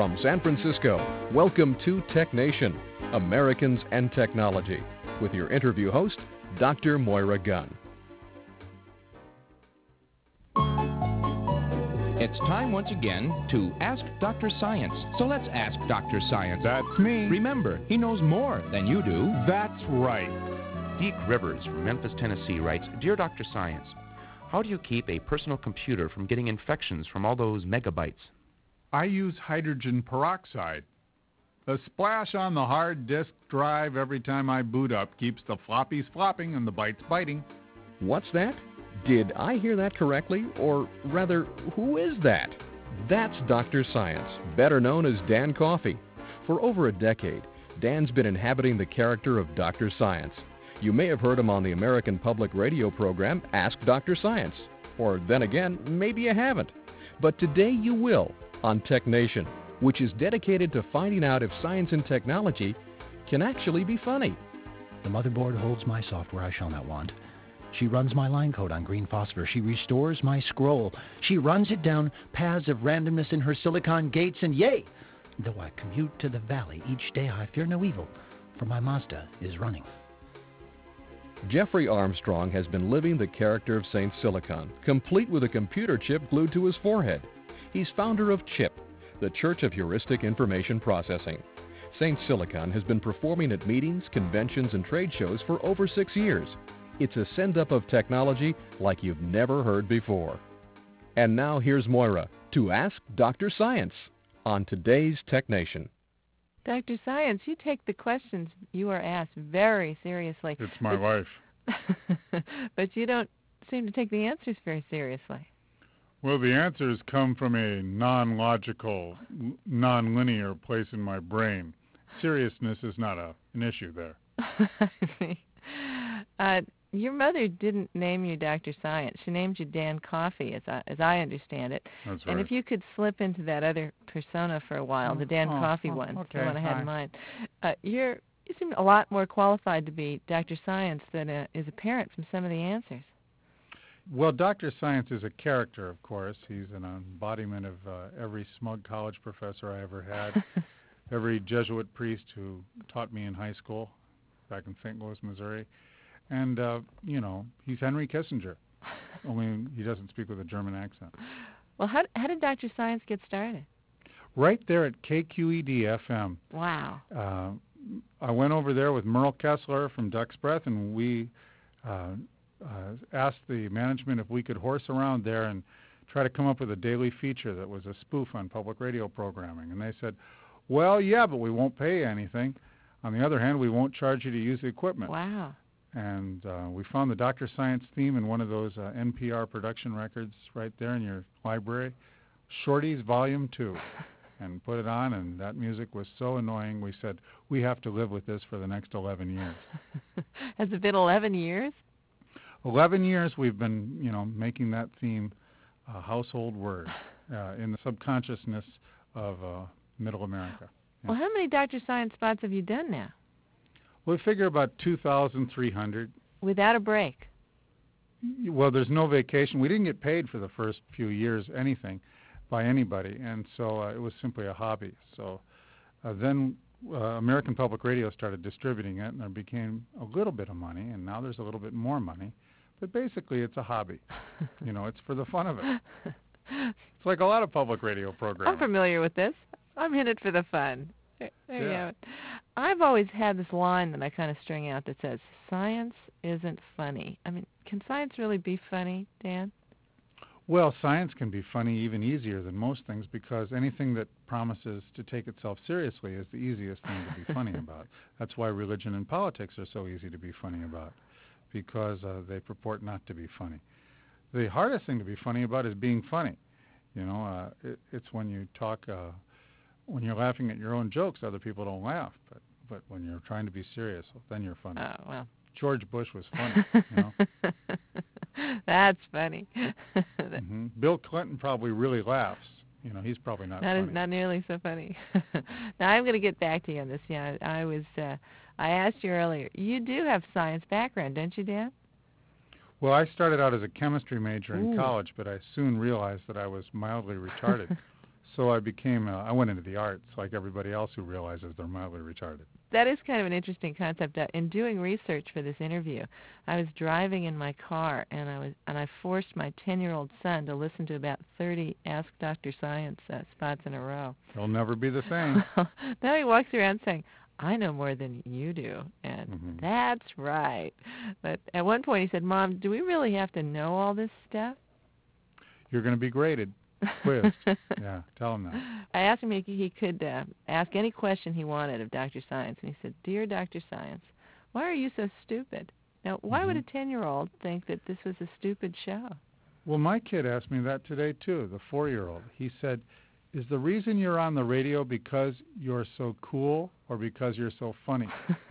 From San Francisco, welcome to Tech Nation, Americans and Technology, with your interview host, Dr. Moira Gunn. It's time once again to Ask Dr. Science. So let's ask Dr. Science. That's me. Remember, he knows more than you do. That's right. Deke Rivers from Memphis, Tennessee writes, Dear Dr. Science, how do you keep a personal computer from getting infections from all those megabytes? I use hydrogen peroxide. The splash on the hard disk drive every time I boot up keeps the floppies flopping and the bytes biting. What's that? Did I hear that correctly? Or rather, who is that? That's Dr. Science, better known as Dan Coffey. For over a decade, Dan's been inhabiting the character of Dr. Science. You may have heard him on the American Public Radio program, Ask Dr. Science. Or then again, maybe you haven't. But today you will on Tech Nation, which is dedicated to finding out if science and technology can actually be funny. The motherboard holds my software I shall not want. She runs my line code on green phosphor. She restores my scroll. She runs it down paths of randomness in her silicon gates, and yea, though I commute to the valley each day, I fear no evil, for my Mazda is running. Jeffrey Armstrong has been living the character of Saint Silicon, complete with a computer chip glued to his forehead. He's founder of CHIP, the Church of Heuristic Information Processing. Saint Silicon has been performing at meetings, conventions, and trade shows for over 6 years. It's a send-up of technology like you've never heard before. And now here's Moira to Ask Dr. Science on today's Tech Nation. Dr. Science, you take the questions you are asked very seriously. It's my wife. But you don't seem to take the answers very seriously. Well, the answers come from a non-logical, non-linear place in my brain. Seriousness is not an issue there. Your mother didn't name you Dr. Science. She named you Dan Coffey, as I understand it. That's right. And if you could slip into that other persona for a while, the Dan Coffey one, okay, the one I had in mind, you seem a lot more qualified to be Dr. Science than is apparent from some of the answers. Well, Dr. Science is a character, of course. He's an embodiment of every smug college professor I ever had, every Jesuit priest who taught me in high school back in St. Louis, Missouri. And, he's Henry Kissinger, only he doesn't speak with a German accent. Well, how did Dr. Science get started? Right there at KQED-FM. Wow. I went over there with Merle Kessler from Duck's Breath, and we asked the management if we could horse around there and try to come up with a daily feature that was a spoof on public radio programming. And they said, well, yeah, but we won't pay anything. On the other hand, we won't charge you to use the equipment. Wow. And we found the Dr. Science theme in one of those NPR production records right there in your library, Shorty's Volume 2, and put it on, and that music was so annoying, we said, we have to live with this for the next 11 years. Has it been 11 years? 11 years we've been, making that theme a household word in the subconsciousness of middle America. Yeah. Well, how many Dr. Science spots have you done now? We figure about 2,300. Without a break? Well, there's no vacation. We didn't get paid for the first few years anything by anybody, and so it was simply a hobby. So then American Public Radio started distributing it, and there became a little bit of money, and now there's a little bit more money. But basically, it's a hobby. It's for the fun of it. It's like a lot of public radio programs. I'm familiar with this. I'm in it for the fun. There you have it. I've always had this line that I kind of string out that says, science isn't funny. I mean, can science really be funny, Dan? Well, science can be funny even easier than most things because anything that promises to take itself seriously is the easiest thing to be funny about. That's why religion and politics are so easy to be funny about, because they purport not to be funny. The hardest thing to be funny about is being funny. It's when you talk... when you're laughing at your own jokes, other people don't laugh. But when you're trying to be serious, then you're funny. Oh, well. George Bush was funny, That's funny. Mm-hmm. Bill Clinton probably really laughs. He's probably not funny. Not nearly so funny. Now, I'm going to get back to you on this. Yeah, I asked you earlier. You do have science background, don't you, Dan? Well, I started out as a chemistry major in college, but I soon realized that I was mildly retarded. So I went into the arts like everybody else who realizes they're mildly retarded. That is kind of an interesting concept. In doing research for this interview, I was driving in my car, and I forced my 10-year-old son to listen to about 30 Ask Dr. Science spots in a row. He'll never be the same. Now he walks around saying, I know more than you do, and that's right. But at one point he said, Mom, do we really have to know all this stuff? You're going to be graded. Quizzed. Yeah, tell him that. I asked him if he could ask any question he wanted of Dr. Science, and he said, Dear Dr. Science, why are you so stupid? Now, why would a 10-year-old think that this was a stupid show? Well, my kid asked me that today, too, the 4-year-old. He said, is the reason you're on the radio because you're so cool or because you're so funny?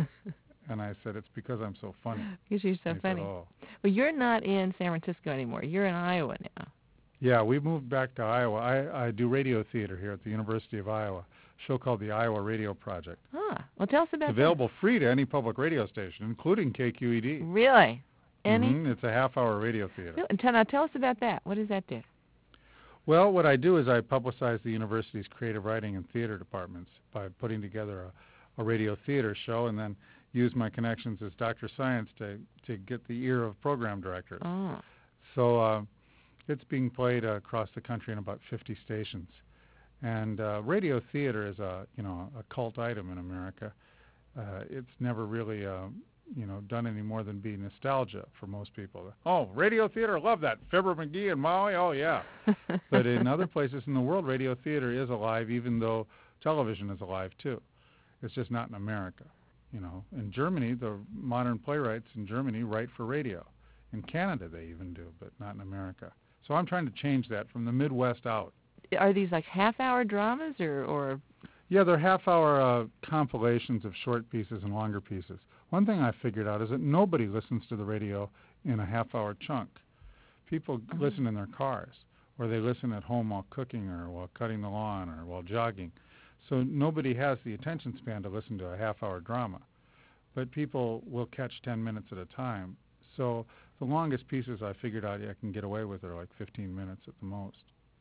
And I said, it's because I'm so funny. Because you're so funny. Said, oh. Well, you're not in San Francisco anymore. You're in Iowa now. Yeah, we moved back to Iowa. I do radio theater here at the University of Iowa, a show called the Iowa Radio Project. Ah, well, tell us about It's available free to any public radio station, including KQED. Really? Any? It's a half-hour radio theater. Now tell us about that. What does that do? Well, what I do is I publicize the university's creative writing and theater departments by putting together a radio theater show and then use my connections as Dr. Science to get the ear of program directors. Oh. So it's being played across the country in about 50 stations. And radio theater is a cult item in America. It's never really done any more than be nostalgia for most people. Oh, radio theater, love that. Fibber McGee and Maui, oh yeah. But in other places in the world, radio theater is alive, even though television is alive too. It's just not in America. In Germany, the modern playwrights in Germany write for radio. In Canada, they even do, but not in America. So I'm trying to change that from the Midwest out. Are these like half-hour dramas or? Yeah, they're half-hour compilations of short pieces and longer pieces. One thing I figured out is that nobody listens to the radio in a half-hour chunk. People listen in their cars, or they listen at home while cooking or while cutting the lawn or while jogging. So nobody has the attention span to listen to a half-hour drama. But people will catch 10 minutes at a time. So the longest pieces I figured out I can get away with are like 15 minutes at the most.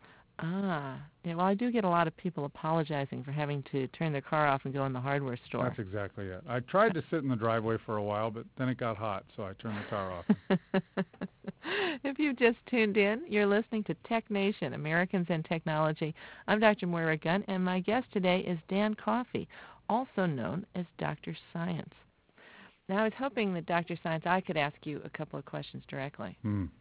Ah, yeah, well, I do get a lot of people apologizing for having to turn their car off and go in the hardware store. That's exactly it. I tried to sit in the driveway for a while, but then it got hot, so I turned the car off. If you've just tuned in, you're listening to Tech Nation, Americans and Technology. I'm Dr. Moira Gunn, and my guest today is Dan Coffey, also known as Dr. Science. Now, I was hoping that Dr. Science, I could ask you a couple of questions directly.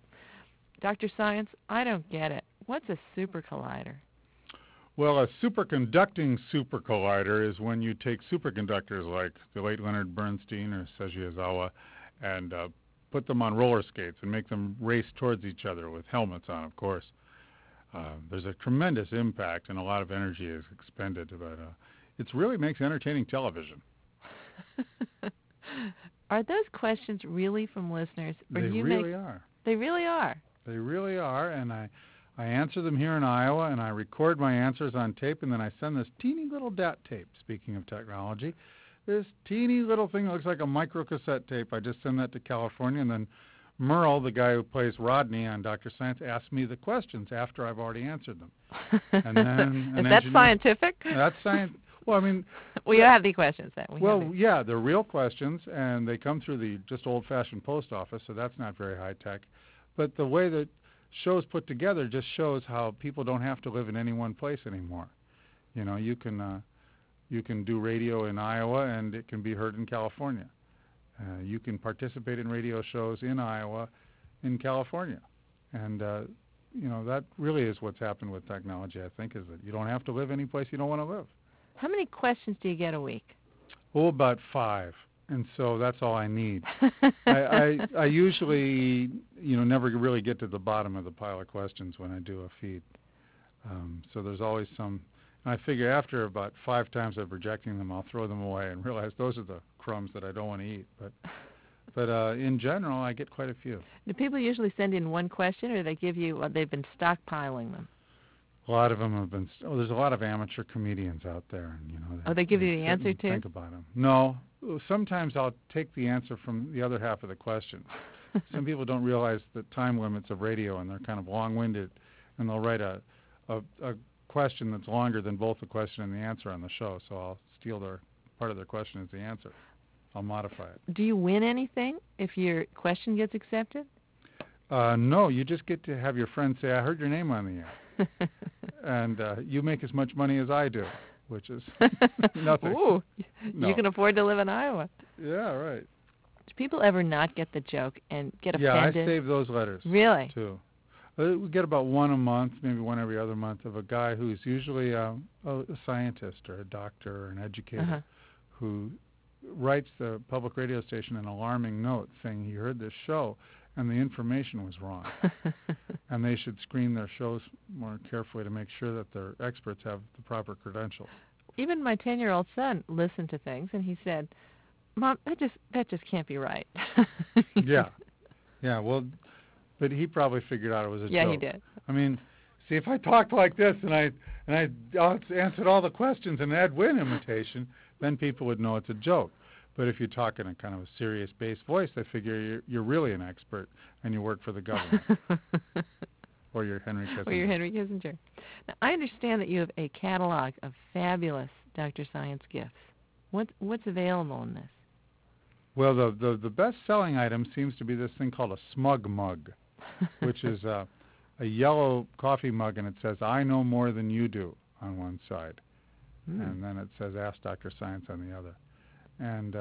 Dr. Science, I don't get it. What's a super collider? Well, a superconducting super collider is when you take superconductors like the late Leonard Bernstein or Seiji Ozawa and put them on roller skates and make them race towards each other with helmets on, of course. There's a tremendous impact and a lot of energy is expended, but it really makes entertaining television. Are those questions really from listeners? Or They really are. They really are? They really are, and I answer them here in Iowa, and I record my answers on tape, and then I send this teeny little DAT tape, speaking of technology, this teeny little thing that looks like a microcassette tape. I just send that to California, and then Merle, the guy who plays Rodney on Dr. Science, asks me the questions after I've already answered them. And then Is that scientific? That's science. Well, I mean... We have the questions then. Yeah, they're real questions, and they come through the just old-fashioned post office, so that's not very high-tech. But the way that shows put together just shows how people don't have to live in any one place anymore. You can do radio in Iowa, and it can be heard in California. You can participate in radio shows in Iowa, in California. And, that really is what's happened with technology, I think, is that you don't have to live any place you don't want to live. How many questions do you get a week? Oh, about 5. And so that's all I need. I usually, never really get to the bottom of the pile of questions when I do a feed. So there's always some. I figure after about 5 times of rejecting them, I'll throw them away and realize those are the crumbs that I don't want to eat. But in general, I get quite a few. Do people usually send in one question, or they give you? They've been stockpiling them. A lot of them have been. There's a lot of amateur comedians out there, and they give you the answer too? Think about them. No, sometimes I'll take the answer from the other half of the question. Some people don't realize the time limits of radio, and they're kind of long-winded, and they'll write a question that's longer than both the question and the answer on the show, so I'll steal their part of their question as the answer. I'll modify it. Do you win anything if your question gets accepted? No, you just get to have your friends say, I heard your name on the air. And you make as much money as I do, which is nothing. Ooh, No. you can afford to live in Iowa. Yeah, right. Do people ever not get the joke and get Yeah, I offended? save those letters. Really? Too. We get about one a month, maybe one every other month, of a guy who's usually a scientist or a doctor or an educator who writes the public radio station an alarming note saying he heard this show and the information was wrong. And they should screen their shows more carefully to make sure that their experts have the proper credentials. Even my 10-year-old son listened to things, and he said, Mom, that just can't be right. Yeah. Well, but he probably figured out it was a joke. Yeah, he did. I mean, see, if I talked like this and I answered all the questions in Ed Wynn imitation, then people would know it's a joke. But if you talk in a kind of a serious bass voice, they figure you're really an expert and you work for the government. Or you're Henry Kissinger. Or you're Henry Kissinger. Now, I understand that you have a catalog of fabulous Dr. Science gifts. What's available in this? Well, the best-selling item seems to be this thing called a smug mug, which is a yellow coffee mug, and it says, I know more than you do on one side. And then it says, Ask Dr. Science on the other. And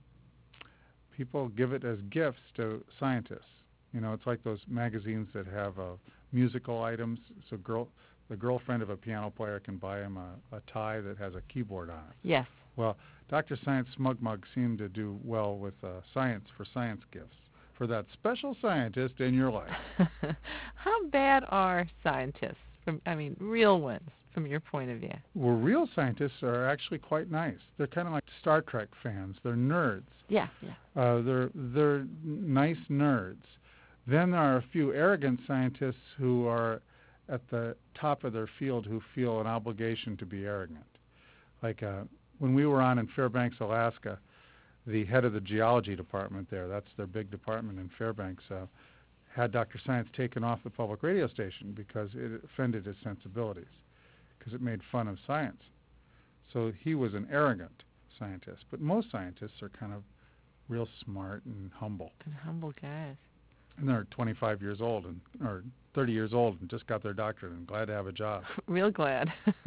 people give it as gifts to scientists. You know, it's like those magazines that have musical items. So the girlfriend of a piano player can buy him a tie that has a keyboard on it. Yes. Well, Dr. Science Smug Mug seemed to do well with science gifts for that special scientist in your life. How bad are scientists? Real ones, from your point of view. Well, real scientists are actually quite nice. They're kind of like Star Trek fans. They're nerds. Yeah. They're nice nerds. Then there are a few arrogant scientists who are at the top of their field who feel an obligation to be arrogant. Like when we were on in Fairbanks, Alaska, the head of the geology department there, that's their big department in Fairbanks, had Dr. Science taken off the public radio station because it offended his sensibilities, because it made fun of science. So he was an arrogant scientist. But most scientists are kind of real smart and humble. And humble guys. And they're 25 years old or 30 years old and just got their doctorate and glad to have a job. Real glad.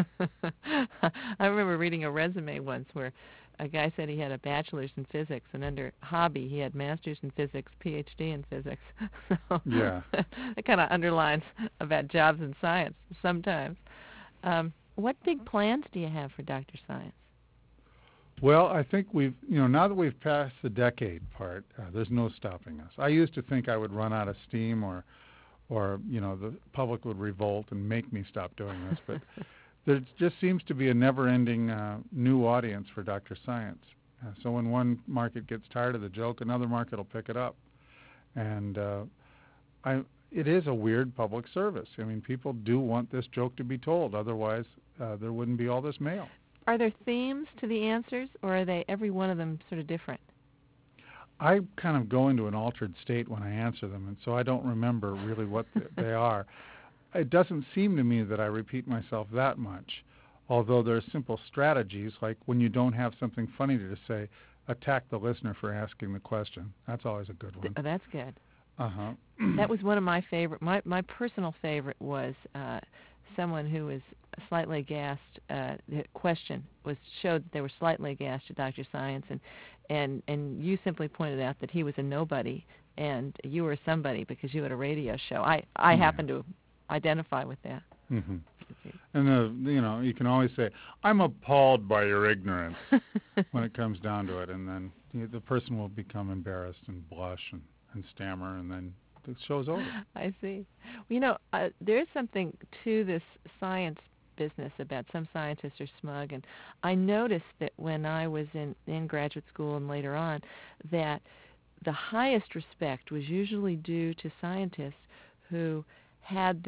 I remember reading a resume once where a guy said he had a bachelor's in physics, and under hobby he had master's in physics, PhD in physics. So yeah. It kind of underlines about jobs in science sometimes. What big plans do you have for Dr. Science? Well, I think now that we've passed the decade part, there's no stopping us. I used to think I would run out of steam or the public would revolt and make me stop doing this, but there just seems to be a never-ending new audience for Dr. Science. So when one market gets tired of the joke, another market will pick it up. And it is a weird public service. I mean, people do want this joke to be told. Otherwise, there wouldn't be all this mail. Are there themes to the answers, or are they every one of them sort of different? I kind of go into an altered state when I answer them, and so I don't remember really what they are. It doesn't seem to me that I repeat myself that much, although there are simple strategies, like when you don't have something funny to say, attack the listener for asking the question. That's always a good one. That's good. Uh-huh. That was one of my favorite. My personal favorite was someone who was slightly aghast. The question showed that they were slightly aghast at Dr. Science, and you simply pointed out that he was a nobody and you were somebody because you had a radio show. I happen to identify with that. Mm-hmm. And you can always say, "I'm appalled by your ignorance," when it comes down to it, and then the person will become embarrassed and blush and stammer, and then the show's over. I see. Well, there's something to this science business about some scientists are smug, and I noticed that when I was in graduate school and later on, that the highest respect was usually due to scientists who had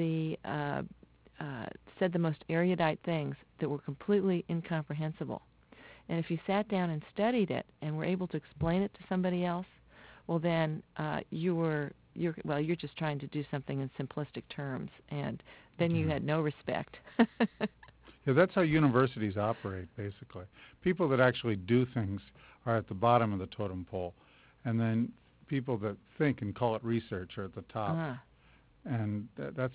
said the most erudite things that were completely incomprehensible. And if you sat down and studied it and were able to explain it to somebody else, well then you're just trying to do something in simplistic terms, and then you had no respect. Yeah, that's how universities operate, basically. People that actually do things are at the bottom of the totem pole, and then people that think and call it research are at the top. And that's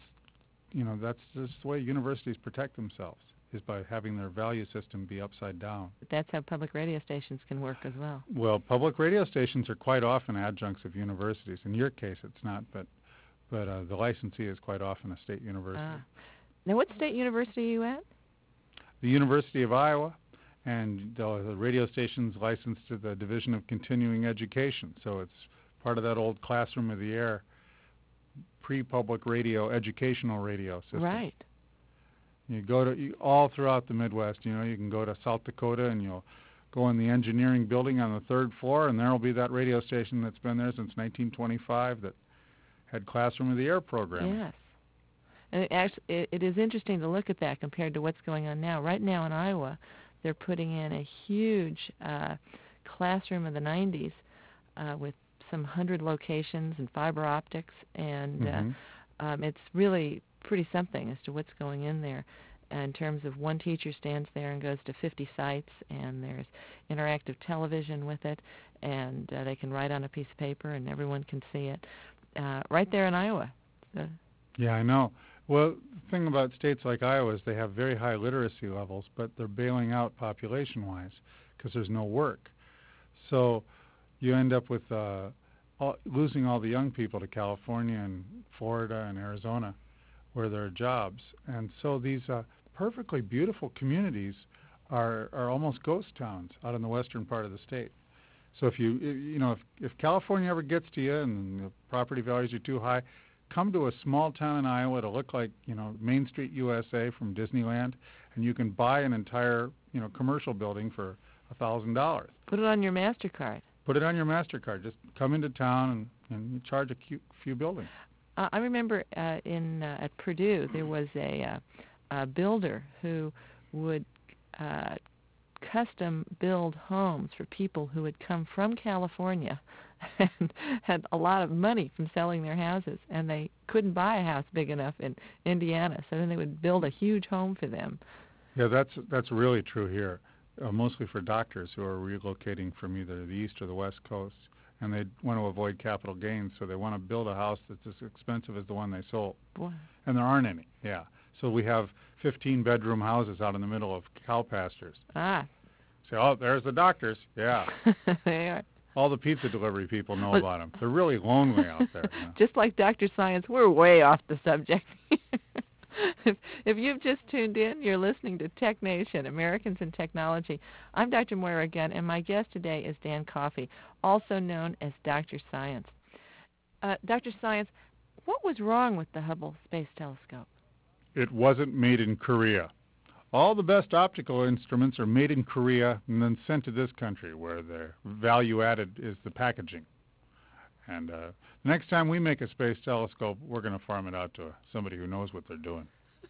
just the way universities protect themselves, is by having their value system be upside down. That's how public radio stations can work as well. Well, public radio stations are quite often adjuncts of universities. In your case, it's not, but the licensee is quite often a state university. Now, what state university are you at? The University of Iowa, and the radio station's licensed to the Division of Continuing Education, so it's part of that old Classroom of the Air pre-public radio, educational radio system. Right. You go to all throughout the Midwest. You can go to South Dakota and you'll go in the engineering building on the 3rd floor, and there will be that radio station that's been there since 1925 that had Classroom of the Air programming. Yes. And it is interesting to look at that compared to what's going on now. Right now in Iowa, they're putting in a huge classroom of the 90s with some 100 locations and fiber optics, and it's really pretty something as to what's going in there. In terms of one teacher stands there and goes to 50 sites, and there's interactive television with it, and they can write on a piece of paper and everyone can see it. Right there in Iowa. Yeah, I know. Well, the thing about states like Iowa is they have very high literacy levels, but they're bailing out population-wise because there's no work. So you end up with losing all the young people to California and Florida and Arizona where there are jobs. And so these perfectly beautiful communities are almost ghost towns out in the western part of the state. So if California ever gets to you and the property values are too high, come to a small town in Iowa to look like, Main Street USA from Disneyland, and you can buy an entire, commercial building for $1,000. Put it on your MasterCard. Put it on your MasterCard. Just come into town and you charge a few buildings. I remember at Purdue there was a builder who would custom build homes for people who had come from California and had a lot of money from selling their houses, and they couldn't buy a house big enough in Indiana, so then they would build a huge home for them. Yeah, that's really true here, mostly for doctors who are relocating from either the East or the West Coast, and they want to avoid capital gains, so they want to build a house that's as expensive as the one they sold. Boy. And there aren't any, yeah. So we have 15-bedroom houses out in the middle of cow pastures. So, there's the doctors, yeah. They are. All the pizza delivery people know about them. They're really lonely out there. Just like Dr. Science, we're way off the subject. If you've just tuned in, you're listening to Tech Nation, Americans in Technology. I'm Dr. Moira Gunn, and my guest today is Dan Coffey, also known as Dr. Science. Dr. Science, what was wrong with the Hubble Space Telescope? It wasn't made in Korea. All the best optical instruments are made in Korea and then sent to this country where their value added is the packaging. And the next time we make a space telescope, we're going to farm it out to somebody who knows what they're doing.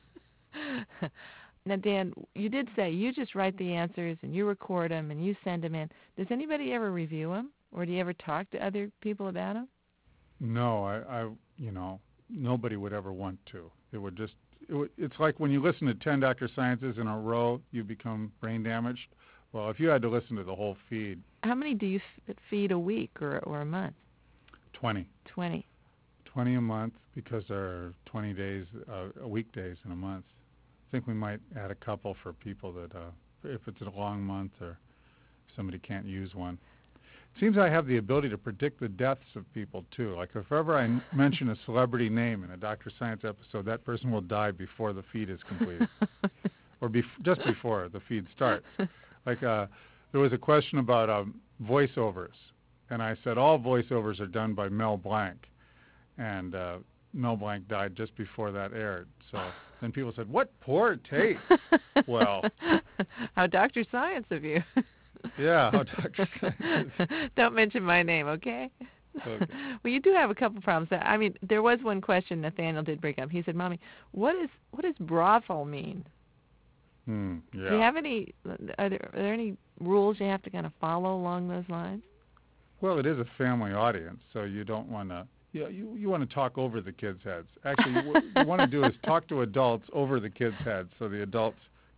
Now, Dan, you did say you just write the answers and you record them and you send them in. Does anybody ever review them, or do you ever talk to other people about them? No, nobody would ever want to. It's like when you listen to 10 Dr. Sciences in a row, you become brain damaged. Well, if you had to listen to the whole feed. How many do you feed a week or a month? 20. 20. 20 a month, because there are 20 days, weekdays in a month. I think we might add a couple for people that, if it's a long month or somebody can't use one. It seems I have the ability to predict the deaths of people, too. Like if ever I mention a celebrity name in a Dr. Science episode, that person will die before the feed is completed. Or just before the feed starts. Like there was a question about voiceovers, and I said all voiceovers are done by Mel Blanc, and Mel Blanc died just before that aired. So then people said, "What poor taste." Well, how Dr. Science of you. Yeah, how Dr. Science. Don't mention my name, okay? Okay. Well, you do have a couple problems. I mean, there was one question Nathaniel did bring up. He said, "Mommy, what does brothel mean?" Yeah. Do you have any? Are there any rules you have to kind of follow along those lines? Well, it is a family audience, so you don't want to. You want to talk over the kids' heads. Actually, what you want to do is talk to adults over the kids' heads, so the adults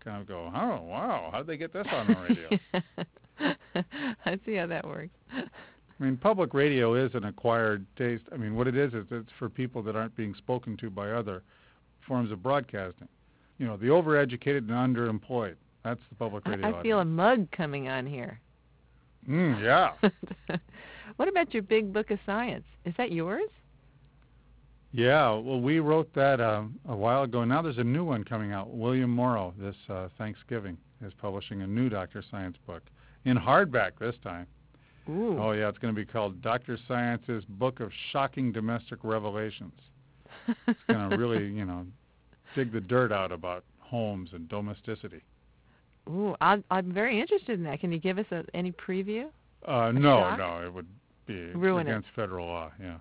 kind of go, oh, wow, how'd they get this on the radio? I see how that works. I mean, public radio is an acquired taste. I mean, what it is it's for people that aren't being spoken to by other forms of broadcasting. You know, the overeducated and underemployed. That's the public radio I feel a mug coming on here. Yeah. What about your big book of science? Is that yours? Yeah, well, we wrote that a while ago. Now there's a new one coming out. William Morrow, this Thanksgiving, is publishing a new Dr. Science book in hardback this time. Ooh. Oh, yeah, it's going to be called Dr. Science's Book of Shocking Domestic Revelations. It's going to really, dig the dirt out about homes and domesticity. Ooh, I'm very interested in that. Can you give us any preview? No, it would be Ruin against federal law, yeah.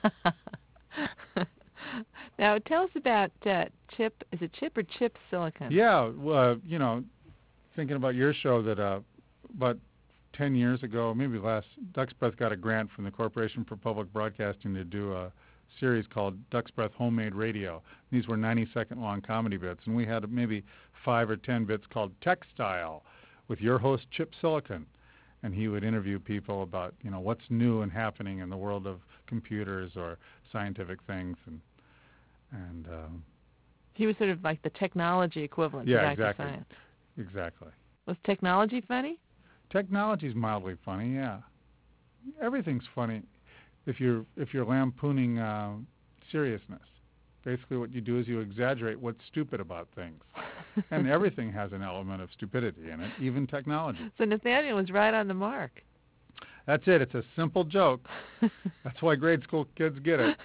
Now, tell us about chip. Is it chip or chip silicon? Yeah, thinking about your show that about 10 years ago, maybe last, Duck's Breath got a grant from the Corporation for Public Broadcasting to do a series called Duck's Breath Homemade Radio. These were 90-second-long comedy bits, and we had maybe 5 or 10 bits called Textile with your host, Chip Silicon. And he would interview people about, what's new and happening in the world of computers or scientific things. And he was sort of like the technology equivalent to Dr. Science. Exactly. Was technology funny? Technology's mildly funny, yeah. Everything's funny if you're lampooning seriousness. Basically what you do is you exaggerate what's stupid about things. And everything has an element of stupidity in it, even technology. So Nathaniel was right on the mark. That's it. It's a simple joke. That's why grade school kids get it.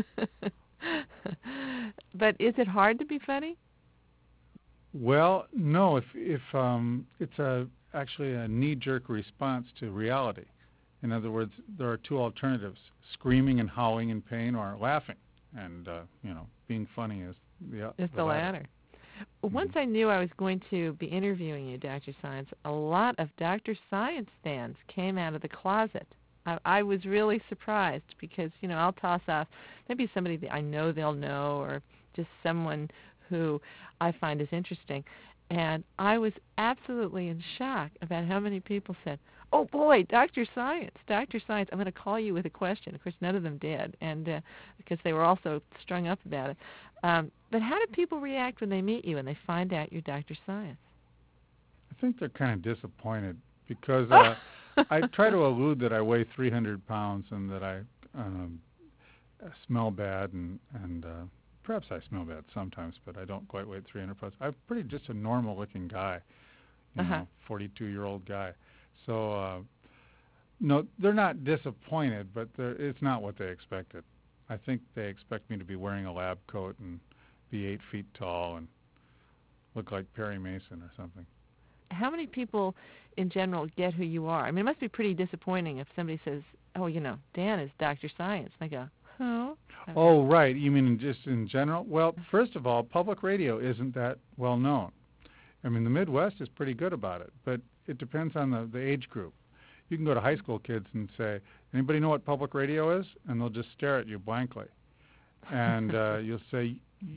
But is it hard to be funny? Well, no. If it's actually a knee-jerk response to reality. In other words, there are two alternatives: screaming and howling in pain, or laughing. And being funny is the latter. Once I knew I was going to be interviewing you, Dr. Science, a lot of Dr. Science fans came out of the closet. I was really surprised because, I'll toss off maybe somebody that I know they'll know, or just someone who I find is interesting. And I was absolutely in shock about how many people said, "Oh boy, Dr. Science, I'm going to call you with a question." Of course, none of them did, and because they were also strung up about it. But how do people react when they meet you and they find out you're Dr. Science? I think they're kind of disappointed because I try to allude that I weigh 300 pounds and that I smell bad, and perhaps I smell bad sometimes, but I don't quite weigh 300 pounds. I'm pretty just a normal-looking guy, 42-year-old guy. So, no, they're not disappointed, but it's not what they expected. I think they expect me to be wearing a lab coat and be 8 feet tall and look like Perry Mason or something. How many people in general get who you are? I mean, it must be pretty disappointing if somebody says, "Oh, Dan is Dr. Science." And I go, "Who?" Oh, right. You mean just in general? Well, first of all, public radio isn't that well known. I mean, the Midwest is pretty good about it, but it depends on the age group. You can go to high school kids and say, "Anybody know what public radio is?" And they'll just stare at you blankly. And you'll say,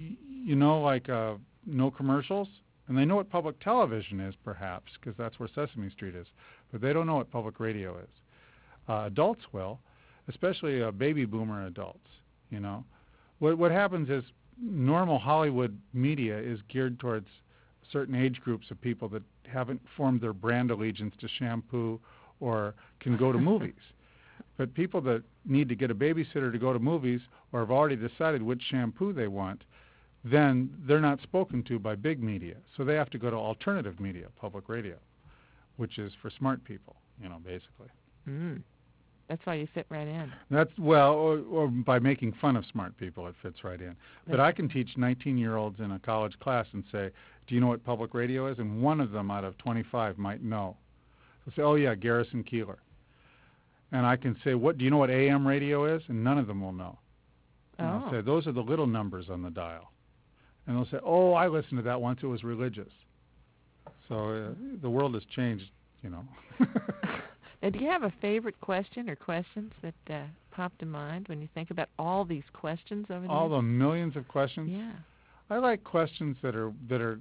no commercials? And they know what public television is, perhaps, because that's where Sesame Street is. But they don't know what public radio is. Adults will, especially baby boomer adults, What happens is normal Hollywood media is geared towards certain age groups of people that haven't formed their brand allegiance to shampoo or can go to movies. But people that need to get a babysitter to go to movies or have already decided which shampoo they want, then they're not spoken to by big media. So they have to go to alternative media, public radio, which is for smart people, basically. That's why you fit right in. Or by making fun of smart people, it fits right in. But I can teach 19-year-olds in a college class and say, "Do you know what public radio is?" And one of them out of 25 might know. They'll say, "Oh, yeah, Garrison Keillor." And I can say, "Do you know what AM radio is?" And none of them will know. And I'll say, "Those are the little numbers on the dial." And they'll say, "Oh, I listened to that once. It was religious." So the world has changed, Now, do you have a favorite question or questions that pop to mind when you think about all these questions over there? All the millions of questions? Yeah. I like questions that are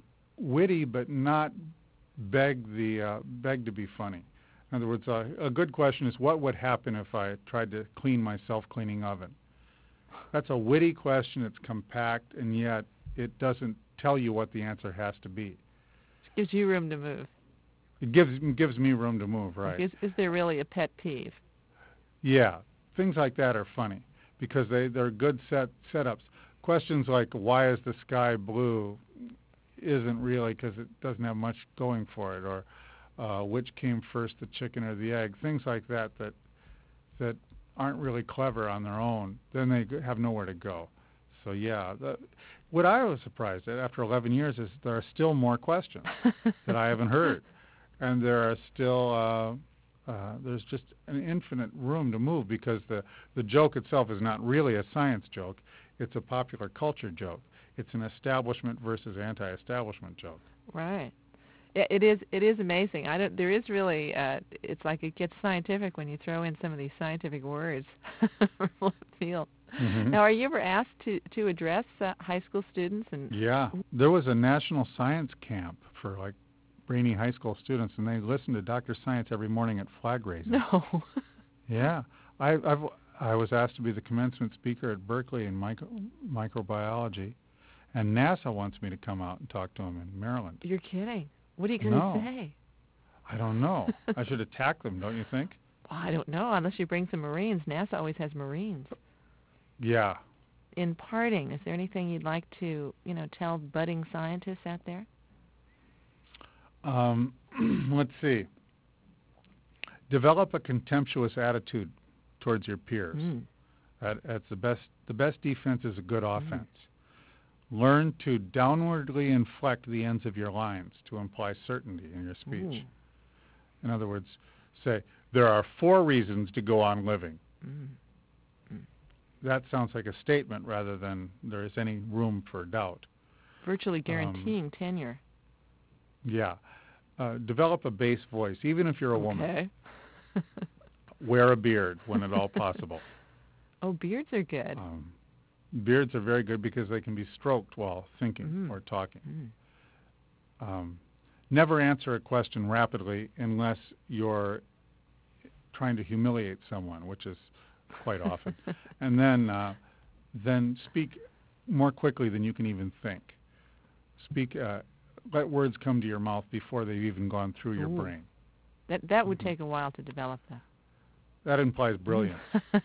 witty but not beg to be funny. In other words, a good question is, what would happen if I tried to clean my self-cleaning oven? That's a witty question. It's compact, and yet it doesn't tell you what the answer has to be. It gives you room to move. It gives me room to move, right? Is there really a pet peeve? Yeah, things like that are funny because they're good setups. Questions like, why is the sky blue, isn't really, because it doesn't have much going for it, or which came first, the chicken or the egg, things like that aren't really clever on their own. Then they have nowhere to go. So yeah, what I was surprised at after 11 years is there are still more questions that I haven't heard, and there are still there's just an infinite room to move because the joke itself is not really a science joke. It's a popular culture joke. It's an establishment versus anti-establishment joke. Right. Yeah, it is amazing. There is really. It's like it gets scientific when you throw in some of these scientific words from left field. Mm-hmm. Now, are you ever asked to address high school students? Yeah, there was a national science camp for like brainy high school students, and they listened to Dr. Science every morning at flag raising. No. Yeah, I was asked to be the commencement speaker at Berkeley in microbiology, and NASA wants me to come out and talk to them in Maryland. You're kidding. What are you going to say? I don't know. I should attack them, don't you think? Well, I don't know, unless you bring some Marines. NASA always has Marines. Yeah. In parting, is there anything you'd like to, tell budding scientists out there? Let's see. Develop a contemptuous attitude towards your peers. That's the best defense is a good offense. Learn to downwardly inflect the ends of your lines to imply certainty in your speech. In other words, say, there are 4 reasons to go on living. That sounds like a statement rather than there is any room for doubt. Virtually guaranteeing tenure. Yeah. Develop a bass voice, even if you're a woman. Okay. Wear a beard when at all possible. Oh, beards are good. Beards are very good because they can be stroked while thinking or talking. Never answer a question rapidly unless you're trying to humiliate someone, which is quite often. And then speak more quickly than you can even think. Let words come to your mouth before they've even gone through your brain. That would take a while to develop, though. That implies brilliance.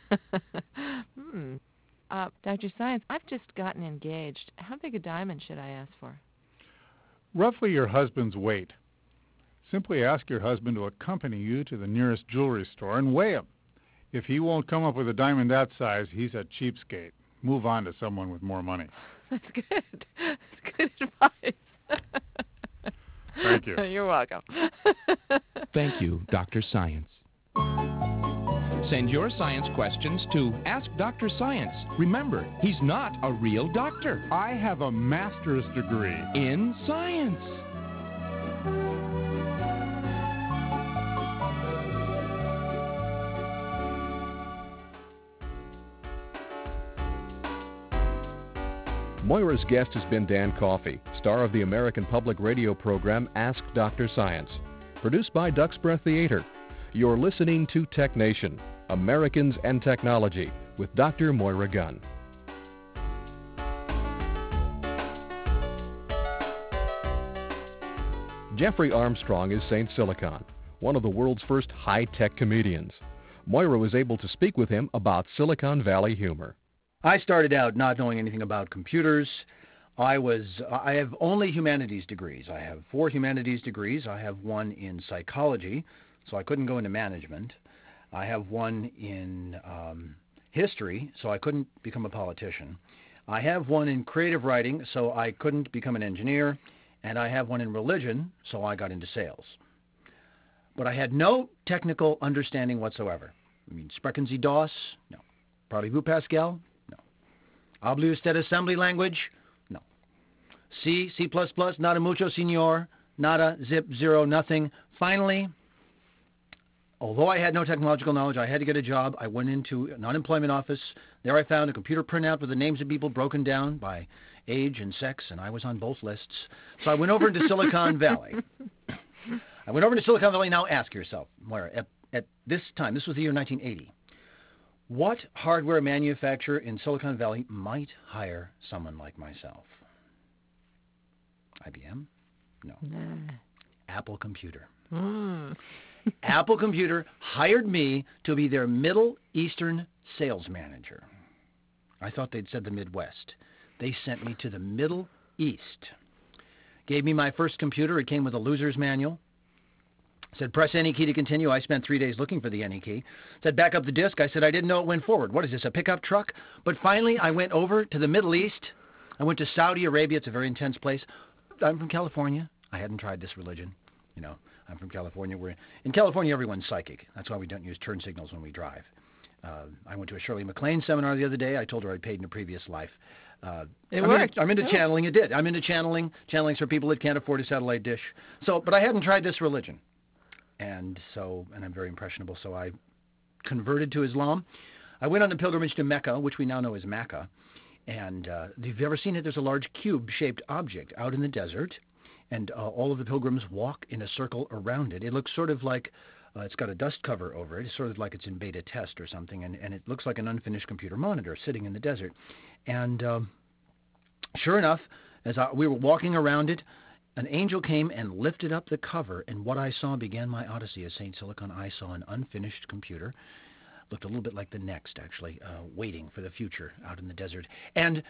Dr. Science, I've just gotten engaged. How big a diamond should I ask for? Roughly your husband's weight. Simply ask your husband to accompany you to the nearest jewelry store and weigh him. If he won't come up with a diamond that size, he's a cheapskate. Move on to someone with more money. That's good. That's good advice. Thank you. You're welcome. Thank you, Dr. Science. Send your science questions to Ask Dr. Science. Remember, he's not a real doctor. I have a master's degree in science. Moira's guest has been Dan Coffey, star of the American Public Radio program Ask Dr. Science, produced by Duck's Breath Theater. You're listening to Tech Nation, Americans and Technology, with Dr. Moira Gunn. Jeffrey Armstrong is Saint Silicon, one of the world's first high-tech comedians. Moira was able to speak with him about Silicon Valley humor. I started out not knowing anything about computers. I have only humanities degrees. I have 4 humanities degrees. I have one in psychology, so I couldn't go into management. I have one in history, so I couldn't become a politician. I have one in creative writing, so I couldn't become an engineer. And I have one in religion, so I got into sales. But I had no technical understanding whatsoever. I mean, sprechen Sie DOS? No. Parlez-vous Pascal? No. Habla usted assembly language? No. C, C++, nada mucho, senor, nada, zip, zero, nothing. Finally, although I had no technological knowledge, I had to get a job. I went into an unemployment office. There I found a computer printout with the names of people broken down by age and sex, and I was on both lists. So I went over into Silicon Valley. Now ask yourself, Moira, at this time, this was the year 1980, what hardware manufacturer in Silicon Valley might hire someone like myself? IBM? No. Apple Computer. Apple Computer hired me to be their Middle Eastern sales manager. I thought they'd said the Midwest. They sent me to the Middle East. Gave me my first computer. It came with a loser's manual. Said, press any key to continue. I spent 3 days looking for the any key. Said, back up the disk. I said, I didn't know it went forward. What is this, a pickup truck? But finally, I went over to the Middle East. I went to Saudi Arabia. It's a very intense place. I'm from California. I hadn't tried this religion. You know, I'm from California. In California, everyone's psychic. That's why we don't use turn signals when we drive. I went to a Shirley MacLaine seminar the other day. I told her I'd paid in a previous life. It worked. I'm into channeling. It did. I'm into channeling. Channeling's for people that can't afford a satellite dish. But I hadn't tried this religion. And I'm very impressionable, so I converted to Islam. I went on the pilgrimage to Mecca, which we now know as Mecca. And if you've ever seen it, there's a large cube-shaped object out in the desert, and all of the pilgrims walk in a circle around it. It looks sort of like it's got a dust cover over it. It's sort of like it's in beta test or something, and it looks like an unfinished computer monitor sitting in the desert. And sure enough, as we were walking around it, an angel came and lifted up the cover, and what I saw began my odyssey as St. Silicon. I saw an unfinished computer. Looked a little bit like the Next, actually, waiting for the future out in the desert. And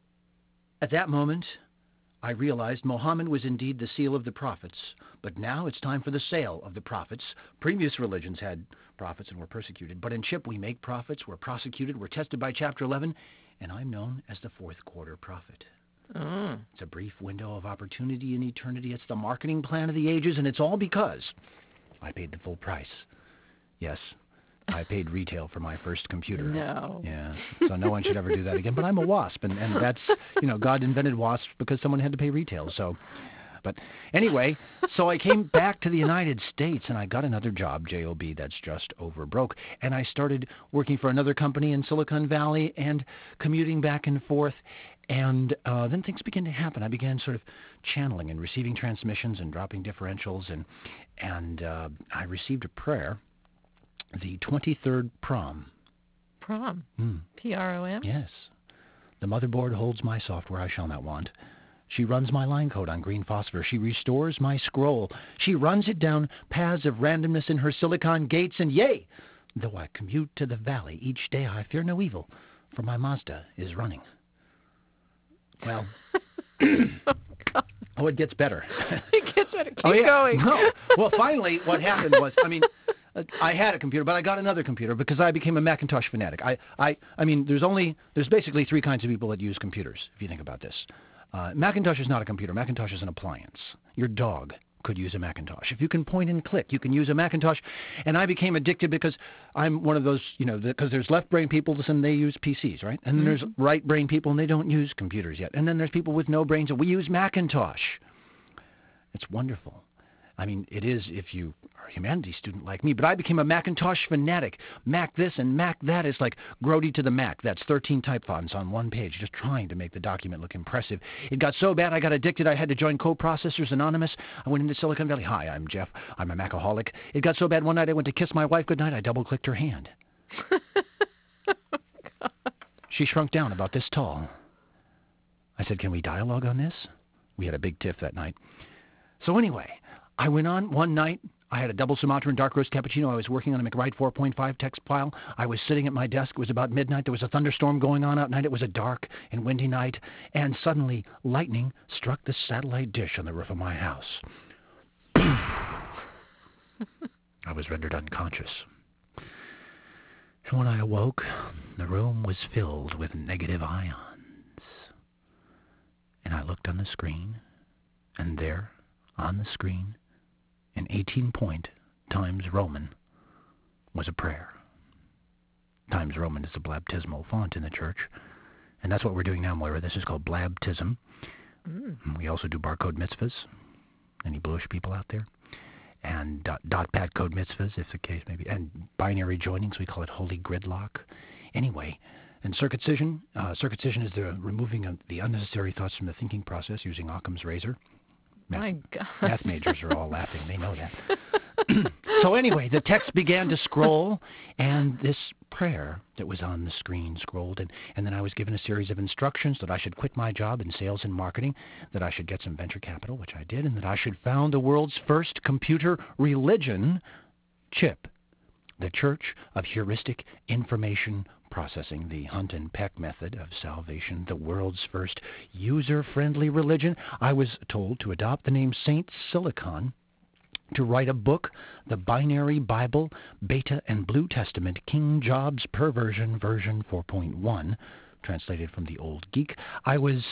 at that moment, I realized Mohammed was indeed the seal of the prophets, but now it's time for the sale of the prophets. Previous religions had prophets and were persecuted, but in CHIP we make prophets, we're prosecuted, we're tested by Chapter 11, and I'm known as the fourth quarter prophet. It's a brief window of opportunity in eternity. It's the marketing plan of the ages, and it's all because I paid the full price. Yes, I paid retail for my first computer. No. Yeah, so no one should ever do that again. But I'm a WASP, and that's, God invented WASP because someone had to pay retail. But anyway, so I came back to the United States, and I got another job, JOB, that's just over broke. And I started working for another company in Silicon Valley and commuting back and forth. And then things began to happen. I began sort of channeling and receiving transmissions and dropping differentials. And I received a prayer, the 23rd Prom. Prom? P-R-O-M? Yes. The motherboard holds my software I shall not want. She runs my line code on green phosphor. She restores my scroll. She runs it down paths of randomness in her silicon gates. And yea, though I commute to the valley each day, I fear no evil, for my Mazda is running. Well, it gets better. It gets better. Keep going. No. Well, finally, what happened was, I had a computer, but I got another computer because I became a Macintosh fanatic. There's basically three kinds of people that use computers, if you think about this. Macintosh is not a computer. Macintosh is an appliance. Your dog could use a Macintosh. If you can point and click, you can use a Macintosh. And I became addicted because I'm one of those, because there's left brain people and they use PCs, right? And then there's right brain people and they don't use computers yet. And then there's people with no brains and we use Macintosh. It's wonderful. It is if you are a humanities student like me, but I became a Macintosh fanatic. Mac this and Mac that is like Grody to the Mac. That's 13 type fonts on one page, just trying to make the document look impressive. It got so bad I got addicted I had to join Co-Processors Anonymous. I went into Silicon Valley. Hi, I'm Jeff. I'm a Macaholic. It got so bad one night I went to kiss my wife goodnight. I double-clicked her hand. She shrunk down about this tall. I said, can we dialogue on this? We had a big tiff that night. So anyway, I went on one night. I had a double Sumatran dark roast cappuccino. I was working on a McWrite 4.5 text file. I was sitting at my desk. It was about midnight. There was a thunderstorm going on outside. It was a dark and windy night. And suddenly, lightning struck the satellite dish on the roof of my house. I was rendered unconscious. And when I awoke, the room was filled with negative ions. And I looked on the screen, and there, on the screen, in 18-point Times Roman, was a prayer. Times Roman is a baptismal font in the church, and that's what we're doing now, Moira. This is called blabtism. We also do barcode mitzvahs. Any bluish people out there? and dot-pad code mitzvahs, if the case may be, and binary joinings. We call it holy gridlock. Anyway, and circuincision. Circuincision is the removing of the unnecessary thoughts from the thinking process using Occam's razor. My God. Math majors are all laughing. They know that. So anyway, the text began to scroll, and this prayer that was on the screen scrolled, and then I was given a series of instructions that I should quit my job in sales and marketing, that I should get some venture capital, which I did, and that I should found the world's first computer religion, CHIP, the Church of Heuristic Information Processing, the hunt and peck method of salvation, the world's first user-friendly religion. I was told to adopt the name Saint Silicon, to write a book, The Binary Bible, Beta and Blue Testament, King Jobs Perversion, version 4.1, translated from the Old Geek. I was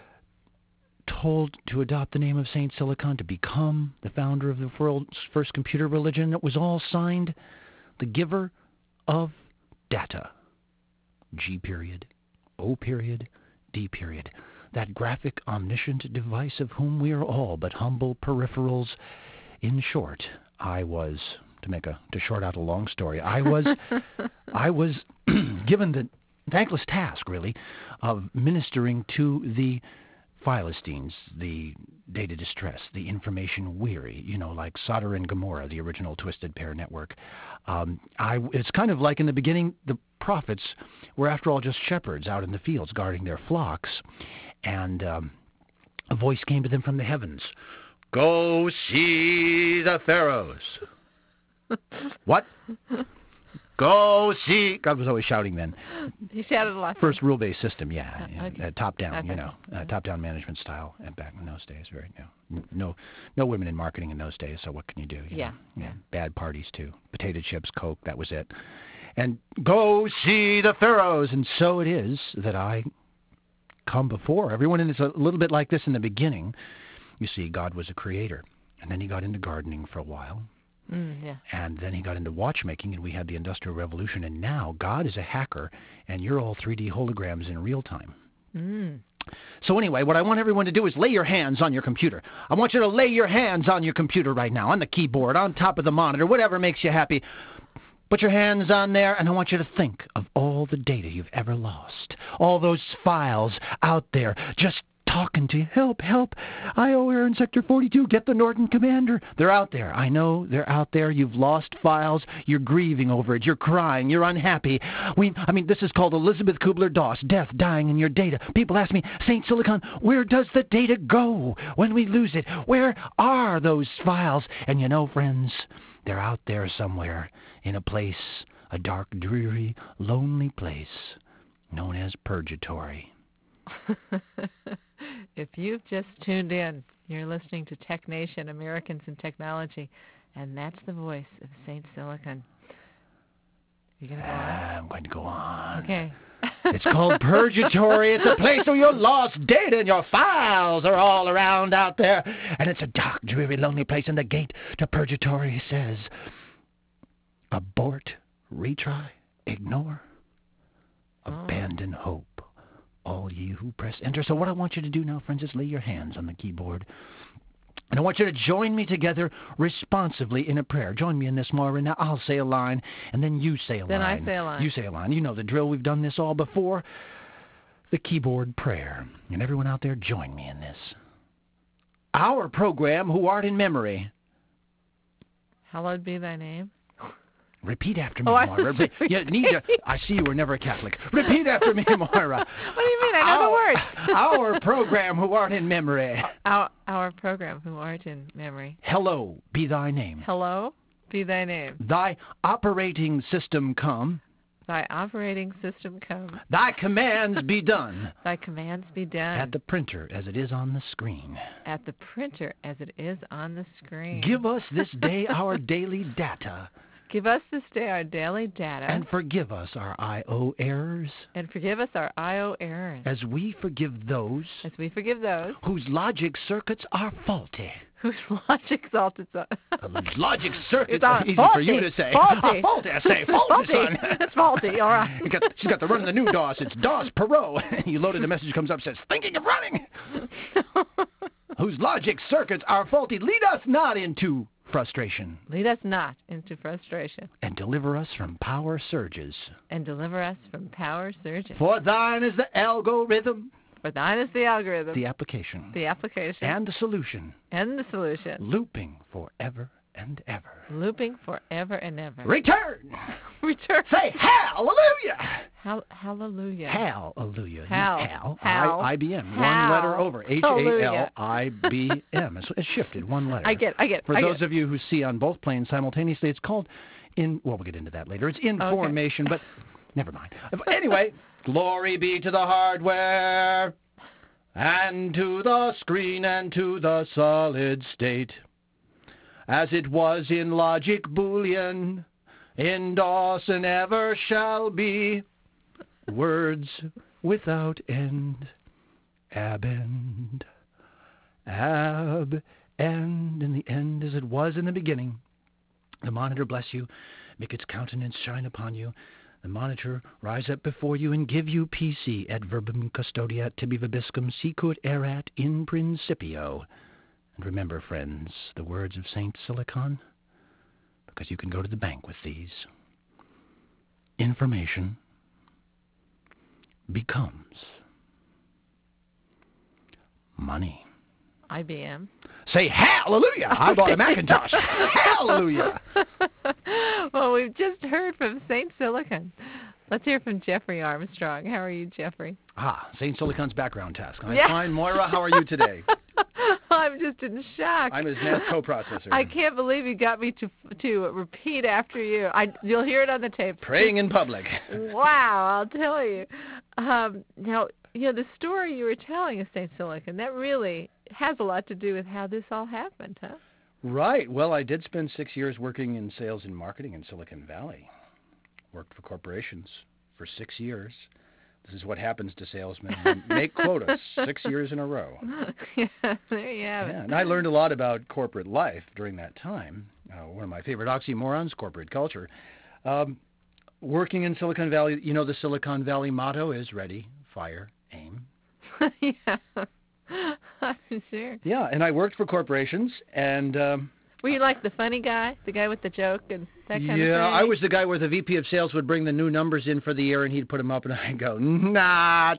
told to adopt the name of Saint Silicon, to become the founder of the world's first computer religion. It was all signed the giver of data. G period, O period, D period. That graphic, omniscient device of whom we are all but humble peripherals. In short, I was, to short out a long story, I was given the thankless task, really, of ministering to the Philistines, the data distress, the information weary, like Sodom and Gomorrah, the original Twisted Pair network. It's kind of like in the beginning, the prophets were, after all, just shepherds out in the fields guarding their flocks, and a voice came to them from the heavens. Go see the pharaohs. What? Go see. God was always shouting then. He shouted a lot. First rule-based system, yeah. Okay. Top-down, Okay. Top-down management style back in those days. No women in marketing in those days, so what can you do? You know? Bad parties, too. Potato chips, Coke, that was it. And go see the pharaohs. And so it is that I come before everyone, and it's a little bit like this in the beginning. You see, God was a creator, and then he got into gardening for a while, and then he got into watchmaking, and we had the Industrial Revolution, and now God is a hacker, and you're all 3D holograms in real time. So anyway, what I want everyone to do is lay your hands on your computer. I want you to lay your hands on your computer right now, on the keyboard, on top of the monitor, whatever makes you happy. Put your hands on there, and I want you to think of all the data you've ever lost, all those files out there just talking to you. Help, help. IO Air in Sector 42. Get the Norton Commander. They're out there. I know they're out there. You've lost files. You're grieving over it. You're crying. You're unhappy. This is called Elizabeth Kubler-Ross, death, dying in your data. People ask me, St. Silicon, where does the data go when we lose it? Where are those files? And you know, friends, they're out there somewhere in a place, a dark, dreary, lonely place known as Purgatory. If you've just tuned in, you're listening to Tech Nation, Americans in Technology, and that's the voice of Saint Silicon. You going to go on? I'm going to go on. Okay. It's called Purgatory. It's a place where your lost data and your files are all around out there. And it's a dark, dreary, lonely place, and the gate to Purgatory says, abort, retry, ignore, abandon hope. All ye who press enter. So what I want you to do now, friends, is lay your hands on the keyboard. And I want you to join me together responsively in a prayer. Join me in this, Moira. Now I'll say a line, and then you say a line. Then I say a line. You say a line. You know the drill. We've done this all before. The keyboard prayer. And everyone out there, join me in this. Our program, who art in memory. Hallowed be thy name. Repeat after me, Moira. I see you were never a Catholic. Repeat after me, Moira. What do you mean? I know the words. Our program, who art in memory. Our program, who art in memory. Hello, be thy name. Hello, be thy name. Thy operating system come. Thy operating system come. Thy commands be done. Thy commands be done. At the printer as it is on the screen. At the printer as it is on the screen. Give us this day our daily data. Give us this day our daily data. And forgive us our I.O. errors. And forgive us our I.O. errors. As we forgive those. As we forgive those. Whose logic circuits are faulty. Whose logic circuits are... Logic circuits are easy faulty. For you to say. Faulty. Faulty, I say. Faulty, son. It's faulty, all right. She's got to run the new DOS. It's DOS Perot. You load it, a message comes up, says, thinking of running. Whose logic circuits are faulty. Lead us not into frustration. Lead us not into frustration. And deliver us from power surges. And deliver us from power surges. For thine is the algorithm. For thine is the algorithm. The application. The application. And the solution. And the solution. Looping forever and ever. Looping forever and ever. Return! Return. Say hallelujah! Hallelujah. Hallelujah. Hal. IBM. One letter over. H-A-L-I-B-M. It's shifted one letter. I get it. For those of you who see on both planes simultaneously, it's called we'll get into that later. It's information, but never mind. Anyway, glory be to the hardware and to the screen and to the solid state. As it was in logic Boolean, in Dawson ever shall be. Words without end, ab-end, ab-end, in the end as it was in the beginning. The monitor bless you, make its countenance shine upon you. The monitor rise up before you and give you PC et verbum custodiat tibi vibiscum sicut erat in principio. And remember, friends, the words of Saint Silicon, because you can go to the bank with these. Information becomes money. IBM. Say hallelujah! I bought a Macintosh. Hallelujah! Well, we've just heard from Saint Silicon. Let's hear from Jeffrey Armstrong. How are you, Jeffrey? Saint Silicon's background task. I'm Yeah. fine. Moira, how are you today? I'm just in shock. I'm his NAS co-processor. I can't believe you got me to repeat after you. You'll hear it on the tape. Praying in public. Wow, I'll tell you. Now, the story you were telling of St. Silicon, that really has a lot to do with how this all happened, huh? Right. Well, I did spend 6 years working in sales and marketing in Silicon Valley. Worked for corporations for 6 years. This is what happens to salesmen. They make quotas 6 years in a row. Yeah, there you have it. Yeah, and I learned a lot about corporate life during that time. One of my favorite oxymorons, corporate culture. Working in Silicon Valley, the Silicon Valley motto is ready, fire, aim. Yeah, I'm sure. Yeah, and I worked for corporations, and were you like the funny guy, the guy with the joke and that kind of thing? Yeah, I was the guy where the VP of sales would bring the new numbers in for the year, and he'd put them up, and I'd go, not,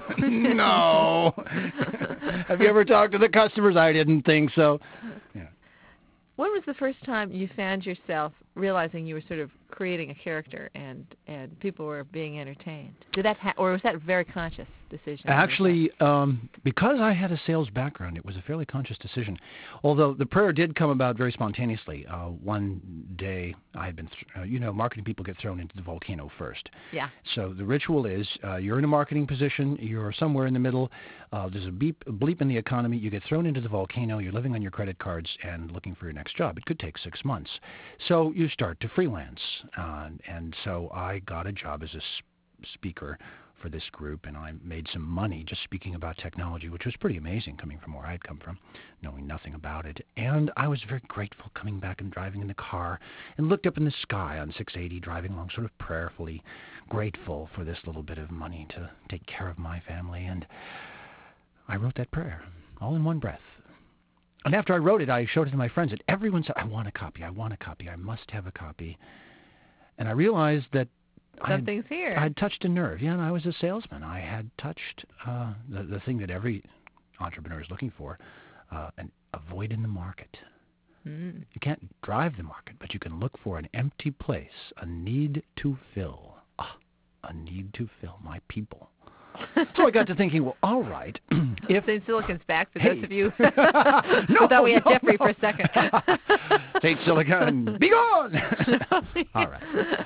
no. Have you ever talked to the customers? I didn't think so. Yeah. When was the first time you found yourself realizing you were sort of creating a character and people were being entertained? Did that or was that a very conscious decision? Actually, because I had a sales background, it was a fairly conscious decision. Although the prayer did come about very spontaneously. One day I had been, marketing people get thrown into the volcano first. Yeah. So the ritual is you're in a marketing position, you're somewhere in the middle, there's a bleep in the economy, you get thrown into the volcano, you're living on your credit cards and looking for your next job. It could take 6 months. So you start to freelance. And so I got a job as a speaker for this group, and I made some money just speaking about technology, which was pretty amazing coming from where I'd come from, knowing nothing about it. And I was very grateful coming back and driving in the car and looked up in the sky on 680, driving along sort of prayerfully, grateful for this little bit of money to take care of my family. And I wrote that prayer all in one breath. And after I wrote it, I showed it to my friends, and everyone said, I want a copy, I must have a copy. And I realized that something's here. I had touched a nerve. Yeah, and I was a salesman. I had touched the thing that every entrepreneur is looking for, a void in the market. Mm. You can't drive the market, but you can look for an empty place, a need to fill. A need to fill, my people. So I got to thinking, well, all right. If St. Silicon's back, for those of you who thought we had Jeffrey for a second. St. Silicon, be gone! All right.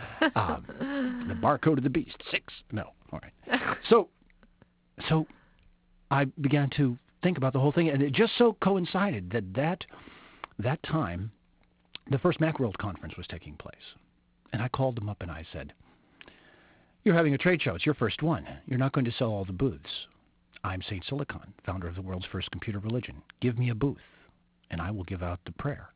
The barcode of the beast, 6. No, all right. So I began to think about the whole thing, and it just so coincided that time, the first Macworld conference was taking place. And I called them up and I said, you're having a trade show. It's your first one. You're not going to sell all the booths. I'm St. Silicon, founder of the world's first computer religion. Give me a booth, and I will give out the prayer.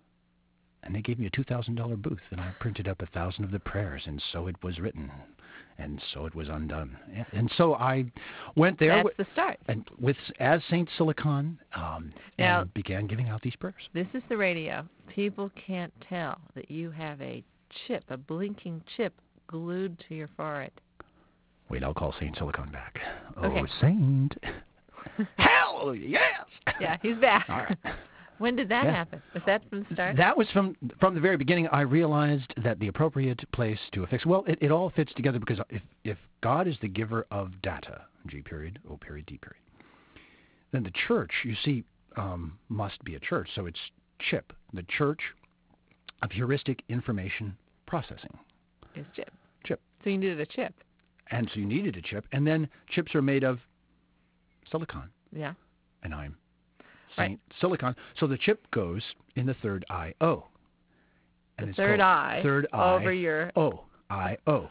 And they gave me a $2,000 booth, and I printed up 1,000 of the prayers, and so it was written. And so it was undone. And so I went there. That's the start. And as Saint Silicon, Now, and began giving out these prayers. This is the radio. People can't tell that you have a chip, a blinking chip, glued to your forehead. Wait, I'll call Saint Silicon back. Okay. Oh, Saint. Hallelujah, yes! Yeah, he's back. All right. When did that happen? Was that from the start? That was from the very beginning. I realized that the appropriate place to affix, well, it all fits together because if God is the giver of data, G period, O period, D period, then the church, you see, must be a church. So it's CHIP, the Church of Heuristic Information Processing. It's chip. CHIP. So you needed a chip. And so you needed a chip. And then chips are made of silicon. Yeah. And I'm Saint Silicon. So the chip goes in the third I-O. And The third eye over your... O-I-O.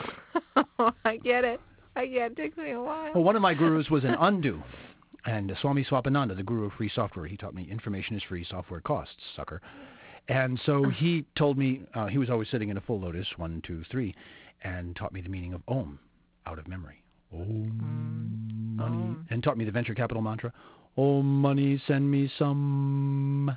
I get it. It takes me a while. Well, one of my gurus was an Undu. And Swami Swapananda, the guru of free software, he taught me information is free, software costs, sucker. And so he told me, he was always sitting in a full lotus, 1, 2, 3, and taught me the meaning of Om, out of memory. Om, money, and taught me the venture capital mantra, Om, money, send me some.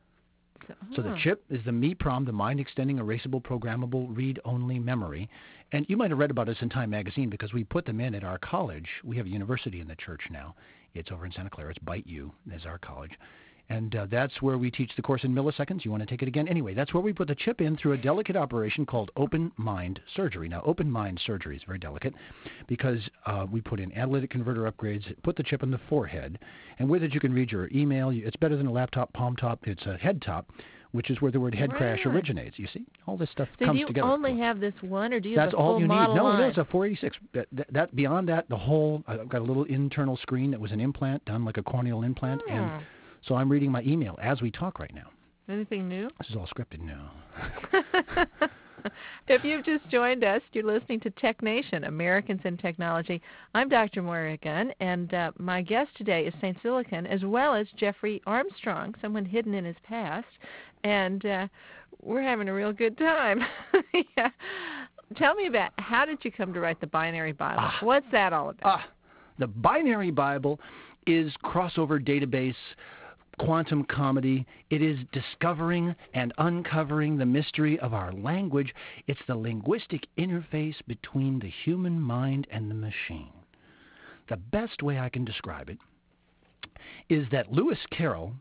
So the chip is the MEPROM, the mind-extending, erasable, programmable, read-only memory. And you might have read about us in Time Magazine because we put them in at our college. We have a university in the church now. It's over in Santa Clara. It's Byte U is our college. And that's where we teach the course in milliseconds. You want to take it again? Anyway, that's where we put the chip in through a delicate operation called open mind surgery. Now, open mind surgery is very delicate because we put in analytic converter upgrades, put the chip in the forehead, and with it you can read your email. It's better than a laptop, palm top. It's a head top, which is where the word head crash originates. You see? All this stuff comes together. So do you only have this one, or do you That's have a full all you need. model No, line? it's a 486. That beyond that, the whole, I've got a little internal screen that was an implant done like a corneal implant, and so I'm reading my email as we talk right now. Anything new? This is all scripted now. If you've just joined us, you're listening to Tech Nation, Americans in Technology. I'm Dr. Moira Gunn, and my guest today is Saint Silicon, as well as Jeffrey Armstrong, someone hidden in his past, and we're having a real good time. Yeah. Tell me about, how did you come to write the Binary Bible? What's that all about? The Binary Bible is crossover database, quantum comedy. It is discovering and uncovering the mystery of our language. It's the linguistic interface between the human mind and the machine. The best way I can describe it is that Lewis Carroll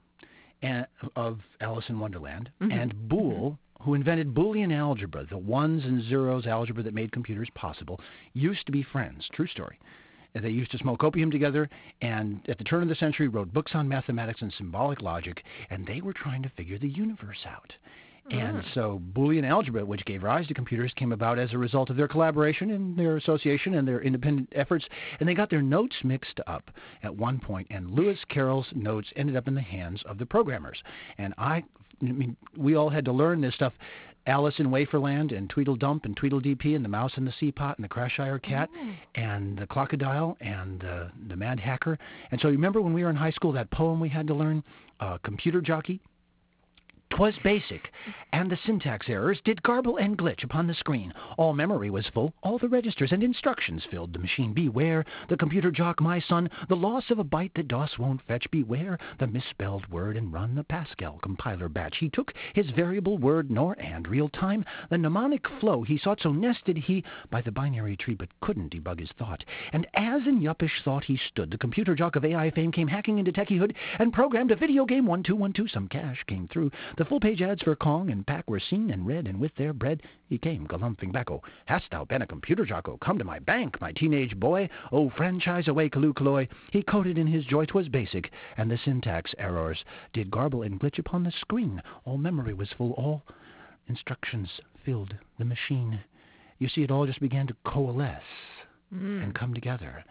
of Alice in Wonderland and Boole, who invented Boolean algebra, the ones and zeros algebra that made computers possible, used to be friends. True story. They used to smoke opium together, and at the turn of the century wrote books on mathematics and symbolic logic, and they were trying to figure the universe out. And so Boolean algebra, which gave rise to computers, came about as a result of their collaboration and their association and their independent efforts, and they got their notes mixed up at one point, and Lewis Carroll's notes ended up in the hands of the programmers. And I mean, we all had to learn this stuff. Alice in Waferland and Tweedledump and Tweedledee and the Mouse in the Seapot and the Crashire Cat and the Crocodile and the Mad Hacker. And so you remember when we were in high school, that poem we had to learn, Computer Jockey? 'Twas basic, and the syntax errors did garble and glitch upon the screen. All memory was full, all the registers and instructions filled. The machine, beware, the computer jock, my son, the loss of a byte that DOS won't fetch. Beware the misspelled word and run the Pascal compiler batch. He took his variable word nor and real time. The mnemonic flow he sought, so nested he by the binary tree, but couldn't debug his thought. And as in yuppish thought he stood, the computer jock of AI fame came hacking into Techiehood and programmed a video game 1212. Some cash came through. The full-page ads for Kong and Pac were seen and read, and with their bread he came galumphing back. Oh, hast thou been a computer jocko? Come to my bank, my teenage boy. Oh, franchise away, Kaloo Kaloi. He coded in his joy 'twas basic, and the syntax errors did garble and glitch upon the screen. All memory was full, all instructions filled the machine. You see, it all just began to coalesce and come together.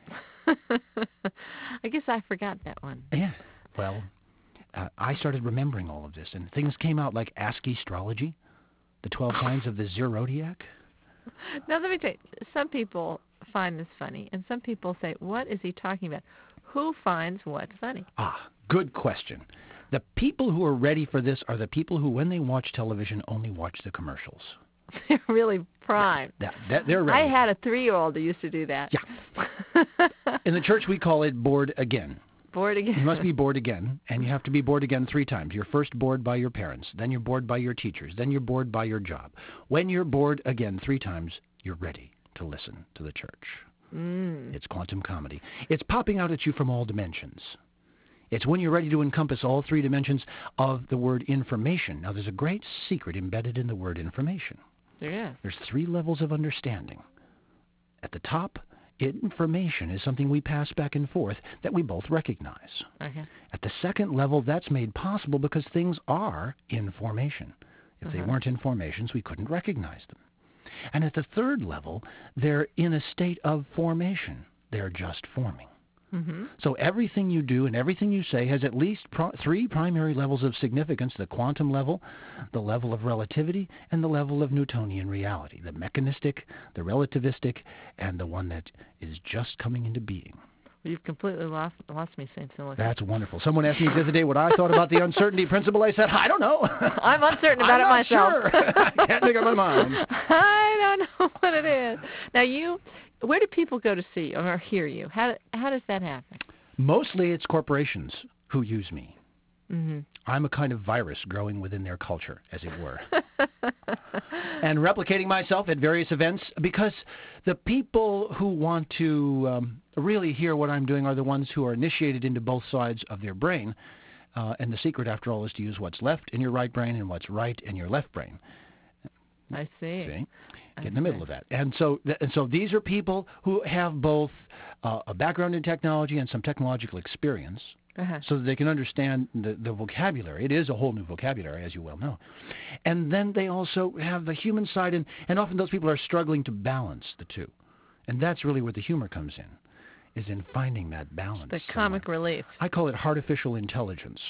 I guess I forgot that one. Yeah, well, I started remembering all of this, and things came out like ASCII astrology, the 12 signs of the zodiac. Now, let me tell you, some people find this funny, and some people say, what is he talking about? Who finds what funny? Good question. The people who are ready for this are the people who, when they watch television, only watch the commercials. They're really primed. They're ready. I had a 3-year-old who used to do that. Yeah. In the church, we call it bored again. Bored again. You must be bored again, and you have to be bored again 3 times. You're first bored by your parents, then you're bored by your teachers, then you're bored by your job. When you're bored again 3 times, you're ready to listen to the church. It's quantum comedy. It's popping out at you from all dimensions. It's when you're ready to encompass all 3 dimensions of the word information. Now, there's a great secret embedded in the word information. There is. There's 3 levels of understanding. At the top, information is something we pass back and forth that we both recognize. Okay. At the second level, that's made possible because things are in formation. If they weren't in formations, we couldn't recognize them. And at the third level, they're in a state of formation. They're just forming. So everything you do and everything you say has at least 3 primary levels of significance: the quantum level, the level of relativity, and the level of Newtonian reality, the mechanistic, the relativistic, and the one that is just coming into being. Well, you've completely lost me, St. Silicon. That's wonderful. Someone asked me the other day what I thought about the uncertainty principle. I said, I don't know. I'm uncertain about it myself. Sure. I can't make up my mind. I don't know what it is. Now, where do people go to see you or hear you? How does that happen? Mostly it's corporations who use me. I'm a kind of virus growing within their culture, as it were. And replicating myself at various events, because the people who want to really hear what I'm doing are the ones who are initiated into both sides of their brain. And the secret, after all, is to use what's left in your right brain and what's right in your left brain. I see. Get in the middle of that. And so these are people who have both a background in technology and some technological experience, so that they can understand the vocabulary. It is a whole new vocabulary, as you well know. And then they also have the human side, and often those people are struggling to balance the two. And that's really where the humor comes in, is in finding that balance. The comic relief. I call it artificial intelligence.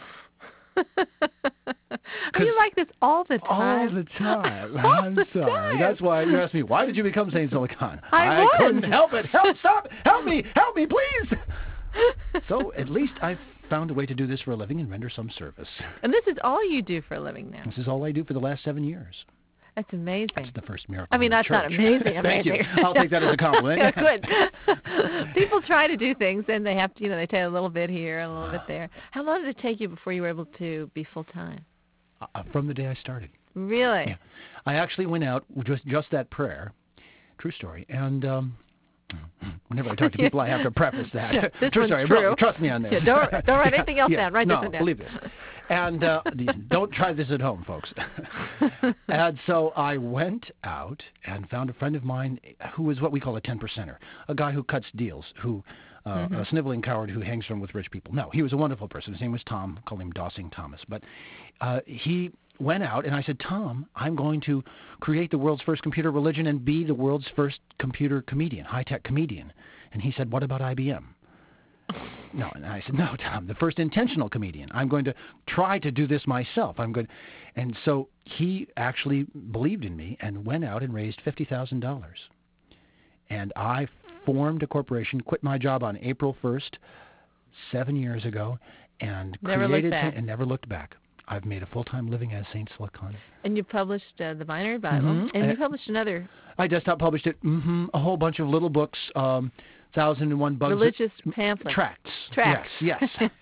You like this all the time. All the time. I'm sorry. That's why you asked me, why did you become St. Silicon? I couldn't help it. Help me, please. So at least I've found a way to do this for a living and render some service. And this is all you do for a living now. This is all I do for the last 7 years. That's amazing. That's the first miracle. I mean, that's not amazing. Thank you. I'll take that as a compliment. Yeah, good. People try to do things, and they have to, they take a little bit here, a little bit there. How long did it take you before you were able to be full-time? From the day I started. Really? Yeah. I actually went out with just that prayer, true story, and whenever I talk to people, I have to preface that. True story. True. Trust me on this. Yeah, don't write anything else down. Write this one down. Believe this. And don't try this at home, folks. And so I went out and found a friend of mine who was what we call a 10%er, a guy who cuts deals, a sniveling coward who hangs around with rich people. No, he was a wonderful person. His name was Tom. Call him Dossing Thomas. But he went out, and I said, Tom, I'm going to create the world's first computer religion and be the world's first computer comedian, high-tech comedian. And he said, what about IBM? No, and I said, no, Tom, the first intentional comedian. I'm going to try to do this myself. And so he actually believed in me and went out and raised $50,000. And I formed a corporation, quit my job on April 1st, 7 years ago, and created and never looked back. I've made a full-time living as St. Silicon. And you published the Binary Bible, and you published another. I desktop published it, a whole bunch of little books, 1001 Bugs. Religious pamphlets. Tracts. Yes.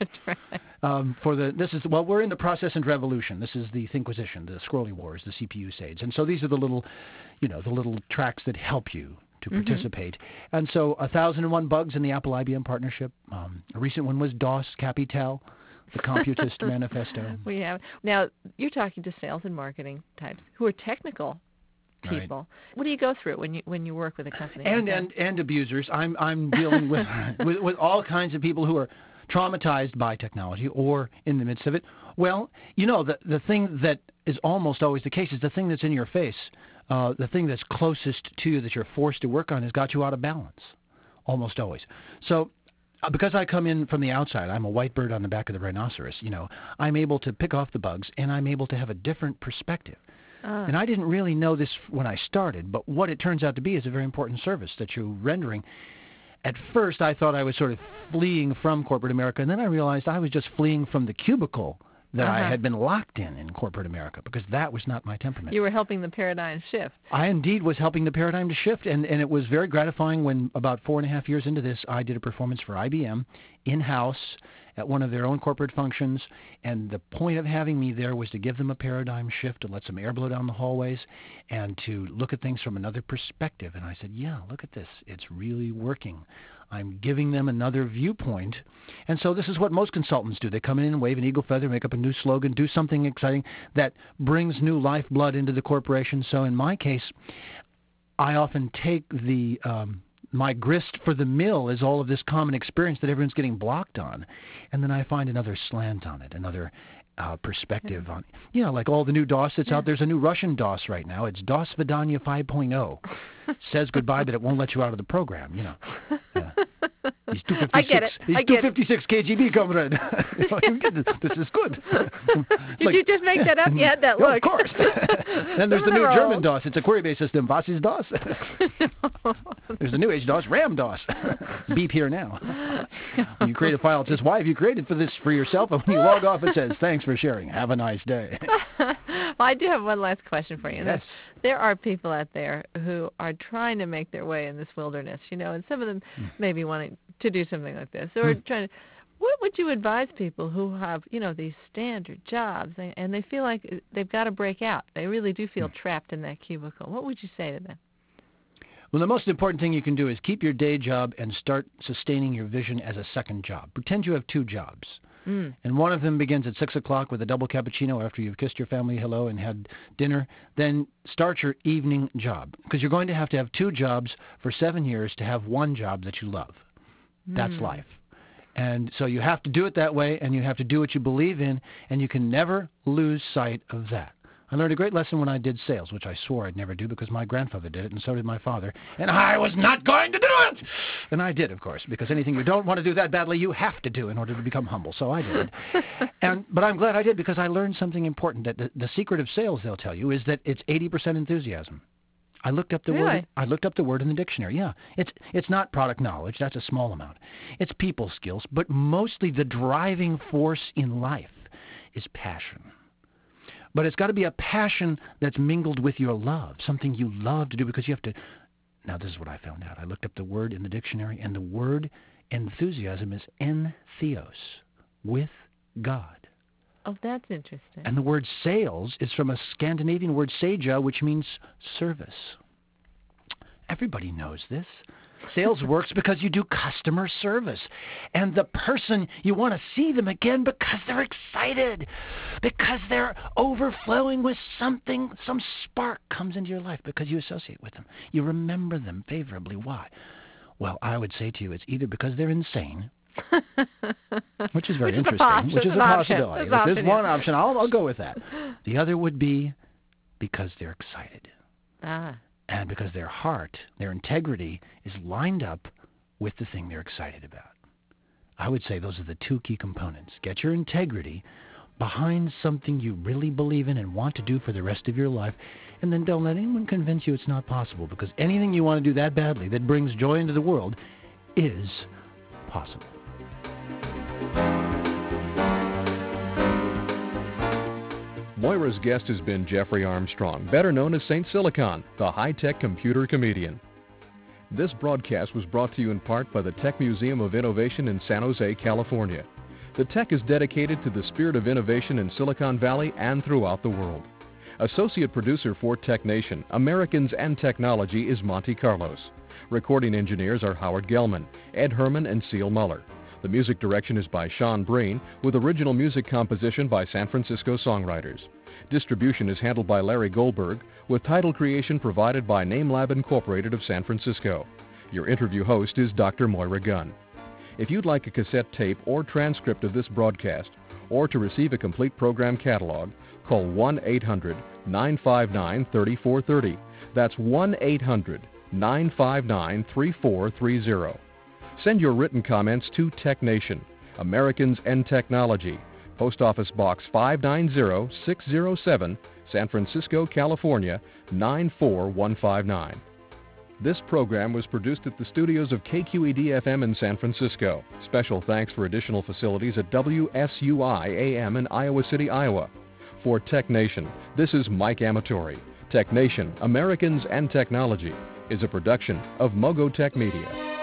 We're in the Process and Revolution. This is the Thinquisition, the Scrolly Wars, the CPU Sades. And so these are the little tracts that help you to participate. And so 1001 Bugs in the Apple IBM partnership. A recent one was DOS Capital, the Computist Manifesto. We have. Now, you're talking to sales and marketing types who are technical people. Right. What do you go through when you work with a company? And abusers. I'm dealing with all kinds of people who are traumatized by technology or in the midst of it. Well, the thing that is almost always the case is the thing that's in your face. The thing that's closest to you that you're forced to work on has got you out of balance, almost always. So because I come in from the outside, I'm a white bird on the back of the rhinoceros, I'm able to pick off the bugs, and I'm able to have a different perspective. And I didn't really know this when I started, but what it turns out to be is a very important service that you're rendering. At first, I thought I was sort of fleeing from corporate America, and then I realized I was just fleeing from the cubicle that I had been locked in corporate America, because that was not my temperament. You were helping the paradigm shift. I indeed was helping the paradigm to shift, and it was very gratifying when about 4.5 years into this, I did a performance for IBM in-house at one of their own corporate functions, and the point of having me there was to give them a paradigm shift, to let some air blow down the hallways, and to look at things from another perspective. And I said, yeah, look at this. It's really working. I'm giving them another viewpoint. And so this is what most consultants do. They come in and wave an eagle feather, make up a new slogan, do something exciting that brings new lifeblood into the corporation. So in my case, I often take the my grist for the mill is all of this common experience that everyone's getting blocked on, and then I find another slant on it, another perspective on it. Like all the new DOS that's out. There's a new Russian DOS right now. It's DOS Vidania 5.0. Says goodbye, but it won't let you out of the program. He's 256. I get it. He's 256 KGB, comrade. This is good. Did you just make that up? You had that look. Of course. Then there's the new German DOS. It's a query-based system. Was ist DOS? There's the new age DOS, RAM DOS. Beep here now. You create a file. It says, why have you created this for yourself? And when you log off, it says, thanks for sharing. Have a nice day. Well, I do have one last question for you. Yes. There are people out there who are trying to make their way in this wilderness, and some of them maybe wanting to do something like this, or trying to. What would you advise people who have, these standard jobs and they feel like they've got to break out? They really do feel trapped in that cubicle. What would you say to them? Well, the most important thing you can do is keep your day job and start sustaining your vision as a second job. Pretend you have two jobs. And one of them begins at 6 o'clock with a double cappuccino after you've kissed your family hello and had dinner. Then start your evening job, because you're going to have two jobs for 7 years to have one job that you love. That's life. And so you have to do it that way, and you have to do what you believe in, and you can never lose sight of that. I learned a great lesson when I did sales, which I swore I'd never do because my grandfather did it, and so did my father, and I was not going to do it! And I did, of course, because anything you don't want to do that badly, you have to do in order to become humble, so I did. But I'm glad I did, because I learned something important, that the secret of sales, they'll tell you, is that it's 80% enthusiasm. I looked up the word. I looked up the word in the dictionary. Yeah, it's not product knowledge. That's a small amount. It's people skills, but mostly the driving force in life is passion. But it's got to be a passion that's mingled with your love, something you love to do, because you have to. Now, this is what I found out. I looked up the word in the dictionary, and the word enthusiasm is entheos, with God. Oh, that's interesting. And the word sales is from a Scandinavian word seja, which means service. Everybody knows this. Sales works because you do customer service. And the person, you want to see them again because they're excited, because they're overflowing with something. Some spark comes into your life because you associate with them. You remember them favorably. Why? Well, I would say to you, it's either because they're insane, which is very interesting, which is a possibility. If there's one option, I'll go with that. The other would be because they're excited. And because their heart, their integrity, is lined up with the thing they're excited about. I would say those are the two key components. Get your integrity behind something you really believe in and want to do for the rest of your life, and then don't let anyone convince you it's not possible, because anything you want to do that badly that brings joy into the world is possible. Moira's guest has been Jeffrey Armstrong, better known as St. Silicon, the high-tech computer comedian. This broadcast was brought to you in part by the Tech Museum of Innovation in San Jose, California. The Tech is dedicated to the spirit of innovation in Silicon Valley and throughout the world. Associate producer for Tech Nation, Americans and Technology, is Monty Carlos. Recording engineers are Howard Gelman, Ed Herman, and Seal Muller. The music direction is by Sean Breen, with original music composition by San Francisco songwriters. Distribution is handled by Larry Goldberg, with title creation provided by NameLab Incorporated of San Francisco. Your interview host is Dr. Moira Gunn. If you'd like a cassette tape or transcript of this broadcast, or to receive a complete program catalog, call 1-800-959-3430. That's 1-800-959-3430. Send your written comments to Tech Nation, Americans and Technology, Post Office Box 590607, San Francisco, California, 94159. This program was produced at the studios of KQED-FM in San Francisco. Special thanks for additional facilities at WSUI-AM in Iowa City, Iowa. For Tech Nation, this is Mike Amatori. Tech Nation, Americans and Technology is a production of Mogotech Media.